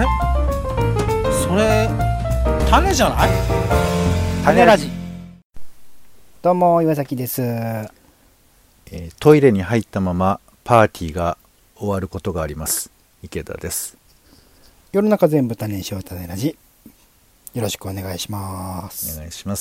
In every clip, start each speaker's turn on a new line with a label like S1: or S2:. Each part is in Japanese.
S1: れそれ種じゃない？種ラジ。
S2: どうも岩崎です。
S3: トイレに入ったままパーティーが終わることがあります。池田です。
S2: 世の中全部種にしよう種ラジ。よろしくお願いします。
S3: お願いします。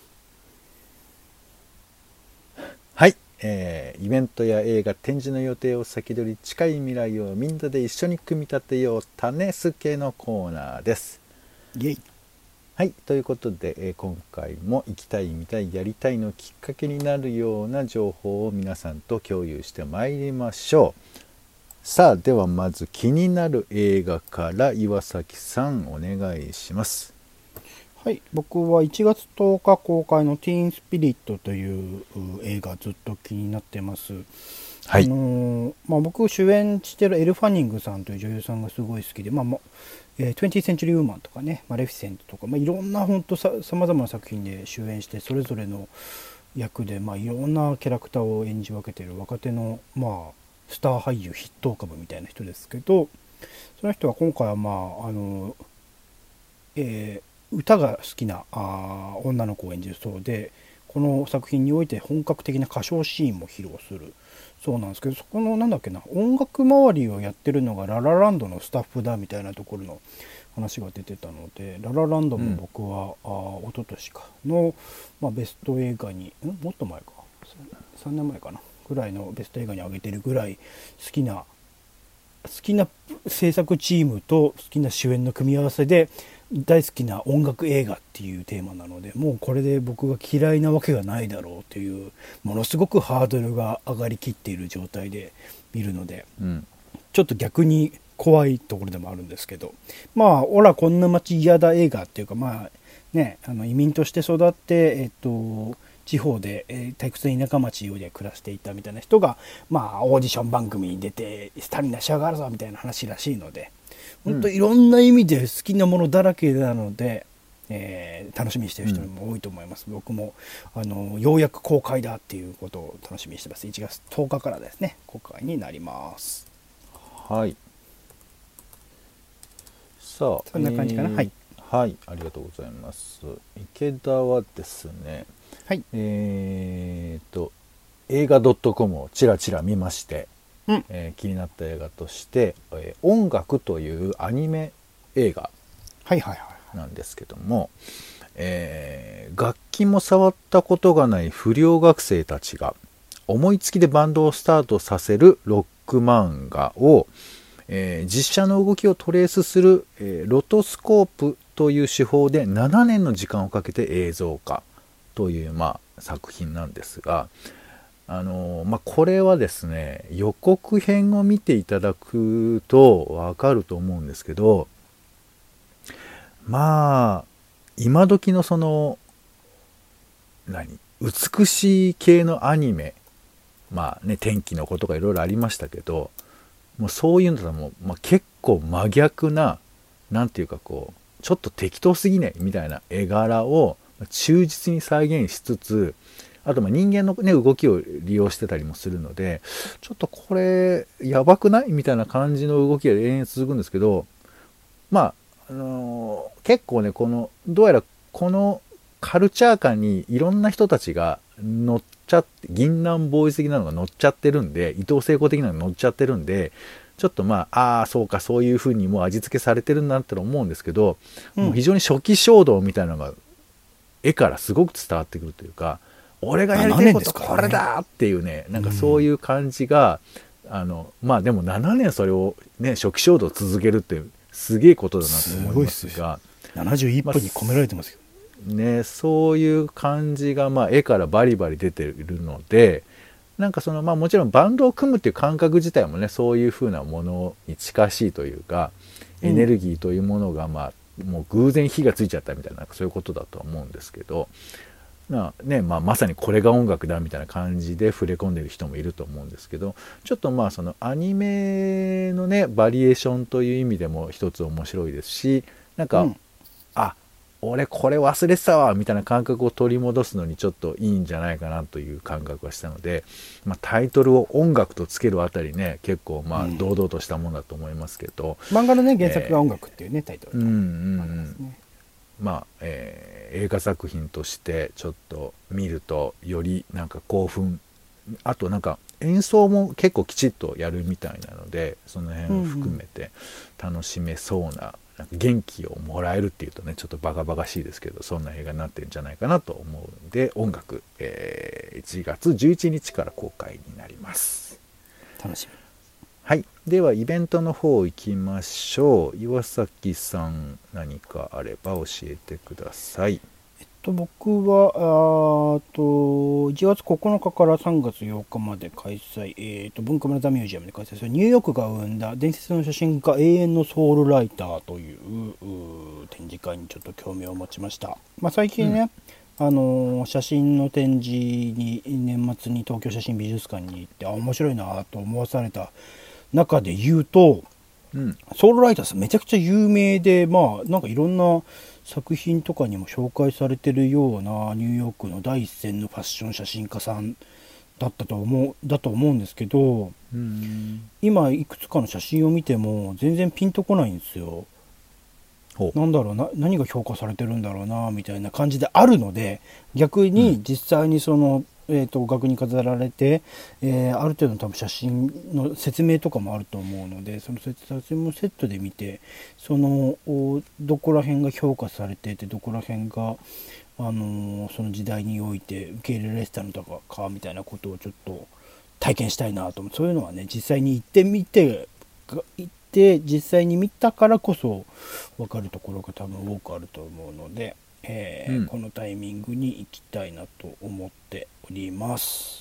S3: はい、イベントや映画展示の予定を先取り、近い未来をみんなで一緒に組み立てよう種助のコーナーです。
S2: イエイ。
S3: はい、ということで、今回も行きたい見たいやりたいのきっかけになるような情報を皆さんと共有してまいりましょう。さあ、ではまず気になる映画から岩崎さんお願いします。
S2: はい、僕は1月10日公開のティーンスピリットという映画ずっと気になってます。
S3: はい。
S2: 僕主演してるエル・ファニングさんという女優さんがすごい好きで、20th Century Woman とかね、マレフィセントとか、いろんな本当さまざまな作品で主演して、それぞれの役で、いろんなキャラクターを演じ分けている若手の、スター俳優筆頭株みたいな人ですけど、その人は今回は歌が好きな女の子を演じるそうで、この作品において本格的な歌唱シーンも披露するそうなんですけど、そこの音楽周りをやってるのがララランドのスタッフだみたいなところの話が出てたので、ララランドも僕は、一昨年かの、ベスト映画にもっと前か3年前かなぐらいのベスト映画に挙げてるぐらい好きな制作チームと好きな主演の組み合わせで大好きな音楽映画っていうテーマなので、もうこれで僕が嫌いなわけがないだろうという、ものすごくハードルが上がりきっている状態で見るので、ちょっと逆に怖いところでもあるんですけど、オラこんな街嫌だ映画っていうか、移民として育って、地方で、退屈な田舎町で暮らしていたみたいな人が、オーディション番組に出てスターになし上がるぞみたいな話らしいので、本当いろんな意味で好きなものだらけなので、楽しみにしている人も多いと思います。僕もようやく公開だっていうことを楽しみにしてます。1月10日からですね、公開になります。
S3: はい。さあ、
S2: そんな感じかな。はい。
S3: はい、ありがとうございます。池田はですね、
S2: はい、
S3: 映画 .com をちらちら見まして、気になった映画として、音楽というアニメ映画なんですけども、楽器も触ったことがない不良学生たちが思いつきでバンドをスタートさせるロック漫画を、実写の動きをトレースする、ロトスコープという手法で7年の時間をかけて映像化という、作品なんですが、これはですね、予告編を見ていただくとわかると思うんですけど、今時のその美しい系のアニメ、天気の子とかいろいろありましたけど、もうそういうのとはもう、結構真逆な、なんていうかちょっと適当すぎねみたいな絵柄を忠実に再現しつつ、あと人間のね動きを利用してたりもするので、ちょっとこれやばくないみたいな感じの動きが永遠続くんですけど、結構ね、どうやらこのカルチャー感にいろんな人たちが乗っちゃって、銀杏ボーイズ的なのが乗っちゃってるんで、伊藤聖子的なのが乗っちゃってるんで、ちょっとそうか、そういう風にもう味付けされてるんだって思うんですけど、もう非常に初期衝動みたいなのが絵からすごく伝わってくるというか、俺がやりたいことこれだっていうね、そういう感じが、でも7年それをね、初期衝動を続けるってすげえことだなと思いますが、
S2: 71分に込められてますよ。
S3: そういう感じが絵からバリバリ出ているので、もちろんバンドを組むっていう感覚自体もね、そういう風なものに近しいというか、エネルギーというものがもう偶然火がついちゃったみたいな、そういうことだと思うんですけど、まさにこれが音楽だみたいな感じで触れ込んでる人もいると思うんですけど、ちょっとそのアニメのねバリエーションという意味でも一つ面白いですし、 俺これ忘れてたわみたいな感覚を取り戻すのにちょっといいんじゃないかなという感覚がしたので、タイトルを音楽とつけるあたりね、結構堂々としたものだと思いますけど、
S2: 漫画のね原作が音楽っていうね、タイトル
S3: 映画作品としてちょっと見るとよりなんか興奮、あとなんか演奏も結構きちっとやるみたいなので、その辺を含めて楽しめそうな、なんか元気をもらえるっていうとねちょっとバカバカしいですけど、そんな映画になってるんじゃないかなと思うので、音楽、1月11日から公開になります。
S2: 楽しみ。
S3: はい、ではイベントの方行きましょう。岩崎さん、何かあれば教えてください。
S2: 僕は1月9日から3月8日まで開催、文化村ザミュージアムで開催するニューヨークが生んだ伝説の写真家永遠のソウルライターという展示会にちょっと興味を持ちました。最近ね、写真の展示に年末に東京写真美術館に行って面白いなと思わされた中で言うと、ソウルライターさんめちゃくちゃ有名で、なんかいろんな作品とかにも紹介されてるようなニューヨークの第一線のファッション写真家さんだと思うんですけど、今いくつかの写真を見ても全然ピンとこないんですよ。なんだろうな、何が評価されてるんだろうなみたいな感じであるので、逆に実際にその、額に飾られて、ある程度の多分写真の説明とかもあると思うので、その写真もセットで見て、そのどこら辺が評価されてて、どこら辺がその時代において受け入れられてたのかみたいなことをちょっと体験したいなと思う。そういうのはね、実際に行ってみて実際に見たからこそ分かるところが多分多くあると思うので、このタイミングに行きたいなと思っております。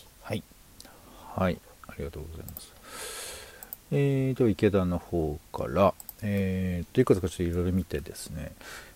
S2: はい、
S3: はい、ありがとうございます。では池田の方からいくつかちょっといろいろ見てですね、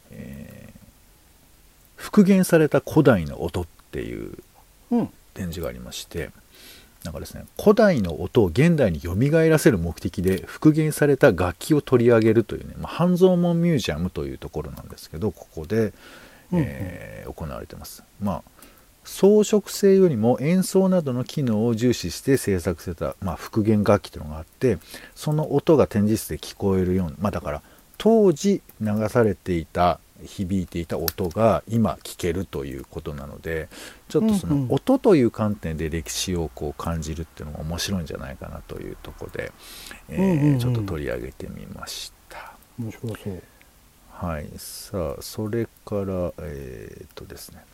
S3: 復元された古代の音っていう展示がありまして、なんかですね、古代の音を現代に蘇らせる目的で復元された楽器を取り上げるというね、半蔵門ミュージアムというところなんですけど、ここで、行われてます。装飾性よりも演奏などの機能を重視して制作された、復元楽器というのがあって、その音が展示室で聞こえるような、だから当時流されていた響いていた音が今聞けるということなので、ちょっとその音という観点で歴史をこう感じるっていうのが面白いんじゃないかなというところで、ちょっと取り上げてみました。
S2: 面白そう。
S3: はい、さあそれからですね、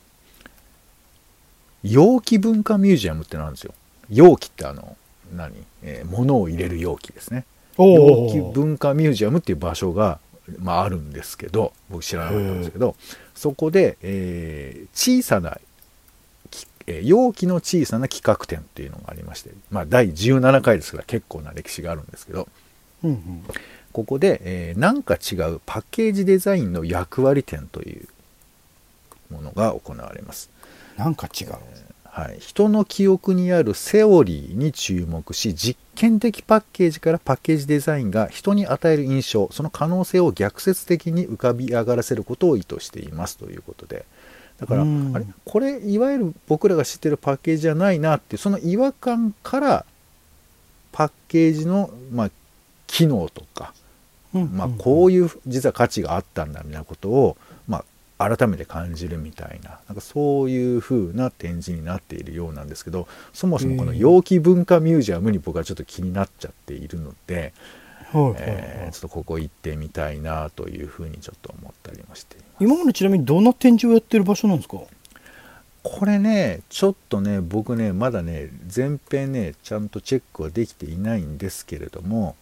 S3: 容器文化ミュージアムってのあるんですよ。容器って物を入れる容器ですね。容器文化ミュージアムっていう場所があるんですけど、僕知らなかったんですけど、そこで、小さな、容器の小さな企画展っていうのがありまして、第17回ですから結構な歴史があるんですけど、ここで、なんか違うパッケージデザインの役割展というものが行われます。
S2: なんか違う、
S3: 人の記憶にあるセオリーに注目し、実験的パッケージからパッケージデザインが人に与える印象、その可能性を逆説的に浮かび上がらせることを意図していますということで、だからこれいわゆる僕らが知ってるパッケージじゃないなっていう、その違和感からパッケージの、機能とか、こういう実は価値があったんだみたいなことを、改めて感じるみたいな、なんかそういう風な展示になっているようなんですけど、そもそもこの容器文化ミュージアムに僕はちょっと気になっちゃっているので、ちょっとここ行ってみたいなというふうにちょっと思ったりもしています。
S2: 今までちなみにどんな展示をやってる場所なんですか？
S3: これね、ちょっとね、僕ねまだね前編ねちゃんとチェックはできていないんですけれども、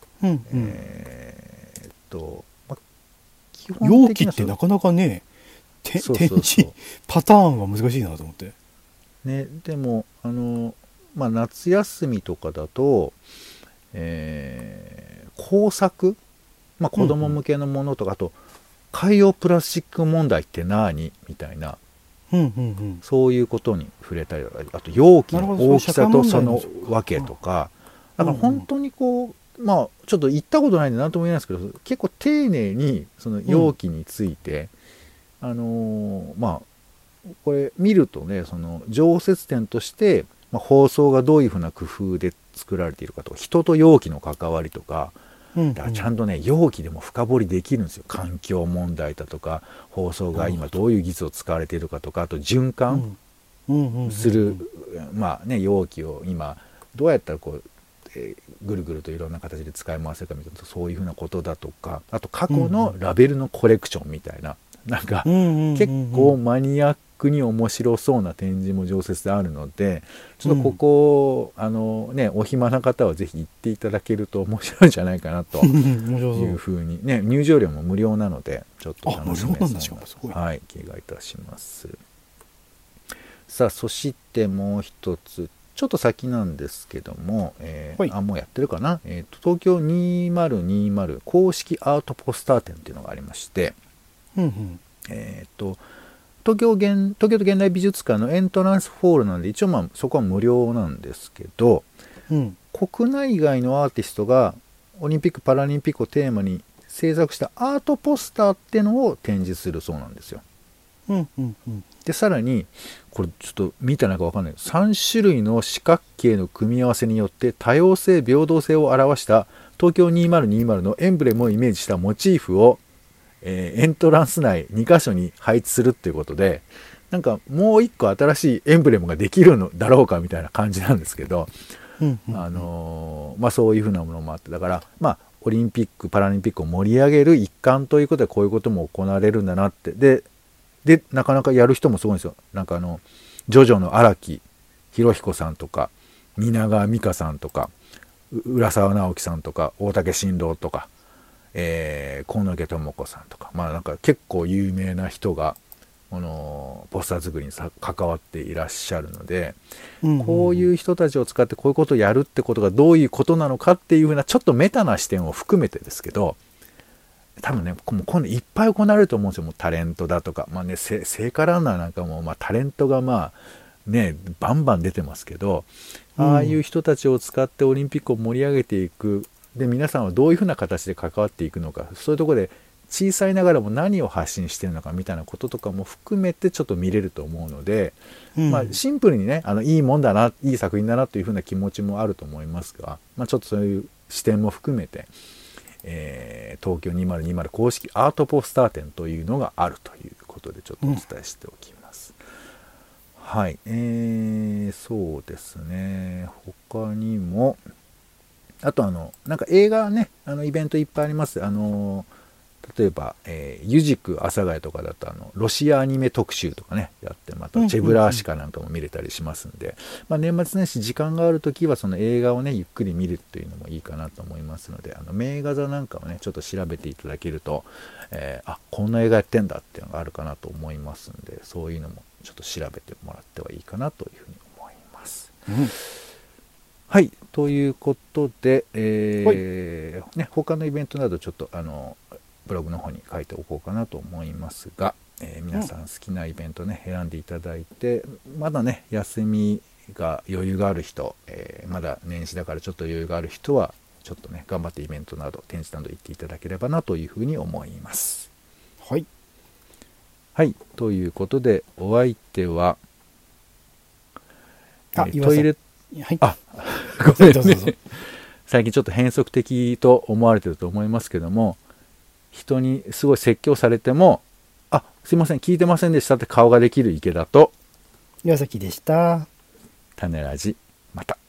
S2: 容器ってなかなかね展示パターンは難しいなと思って
S3: ね。でも夏休みとかだと、工作、子供向けのものとか、あと海洋プラスチック問題って何みたいな、そういうことに触れたりとか、あと容器の大きさとそのわけとか、だから本当にこう、ちょっと行ったことないんで何とも言えないですけど、結構丁寧にその容器について、 まあこれ見るとね、その常設展として、まあ、放送がどういうふうな工夫で作られているかとか、人と容器の関わりとか、だからちゃんとね容器でも深掘りできるんですよ。環境問題だとか、放送が今どういう技術を使われているかとか、あと循環するまあね容器を今どうやったらこう、ぐるぐるといろんな形で使い回せるかみたいな、そういうふうなことだとか、あと過去のラベルのコレクションみたいな、なんか結構マニアックに面白そうな展示も常設であるので、ちょっとここ、お暇な方はぜひ行っていただけると面白いんじゃないかなというふうにね、入場料も無料なのでちょっと楽しめそうな、はい、気がいたします。さあそしてもう一つちょっと先なんですけども、もうやってるかな、東京2020公式アートポスター展っていうのがありまして、東京都現代美術館のエントランスホールなんで、一応まあそこは無料なんですけど、国内外のアーティストがオリンピック・パラリンピックをテーマに制作したアートポスターっていうのを展示するそうなんですよ。でさらにこれちょっと見たなんかわかんない、3種類の四角形の組み合わせによって多様性平等性を表した東京2020のエンブレムをイメージしたモチーフを、エントランス内2箇所に配置するっていうことで、なんかもう一個新しいエンブレムができるのだろうかみたいな感じなんですけど、まあそういうふうなものもあって、だからまあオリンピックパラリンピックを盛り上げる一環ということでこういうことも行われるんだなって、でなかなかやる人もすごいんですよ。なんかジョジョの荒木博彦さんとか蜷川美香さんとか浦沢直樹さんとか大竹伸郎とか、河野家智子さんとか、まあなんか結構有名な人がポスター作りに関わっていらっしゃるので、こういう人たちを使ってこういうことをやるってことがどういうことなのかっていうふうなちょっとメタな視点を含めてですけど、多分ねもう今度いっぱい行われると思うんですよ。もうタレントだとか、まあね、聖火ランナーなんかも、まあ、タレントがまあねバンバン出てますけど、ああいう人たちを使ってオリンピックを盛り上げていく、で皆さんはどういうふうな形で関わっていくのか、そういうところで小さいながらも何を発信してるのかみたいなこととかも含めてちょっと見れると思うので、まあ、シンプルにねいいもんだな、いい作品だなというふうな気持ちもあると思いますが、まあ、ちょっとそういう視点も含めて、東京2020公式アートポスター展というのがあるということでちょっとお伝えしておきます。はい、そうですね、他にもあとなんか映画ねイベントいっぱいあります。例えば、ユジク阿佐ヶ谷とかだとロシアアニメ特集とかねやって、またチェブラーシカなんかも見れたりしますんで、まあ、年末年始時間があるときはその映画をねゆっくり見るっていうのもいいかなと思いますので、名画座なんかをねちょっと調べていただけると、こんな映画やってんだっていうのがあるかなと思いますんで、そういうのもちょっと調べてもらってはいいかなというふうに思います。はい、ということで、他のイベントなどちょっとブログの方に書いておこうかなと思いますが、皆さん好きなイベントね選んでいただいて、まだね休みが余裕がある人、まだ年始だからちょっと余裕がある人はちょっとね頑張ってイベントなど展示など行っていただければなというふうに思います。はいということでお相手はトイレごめんね最近ちょっと変則的と思われてると思いますけども、人にすごい説教されてもすいません聞いてませんでしたって顔ができる池田と
S2: 岩崎でした。
S3: 種ラジまた。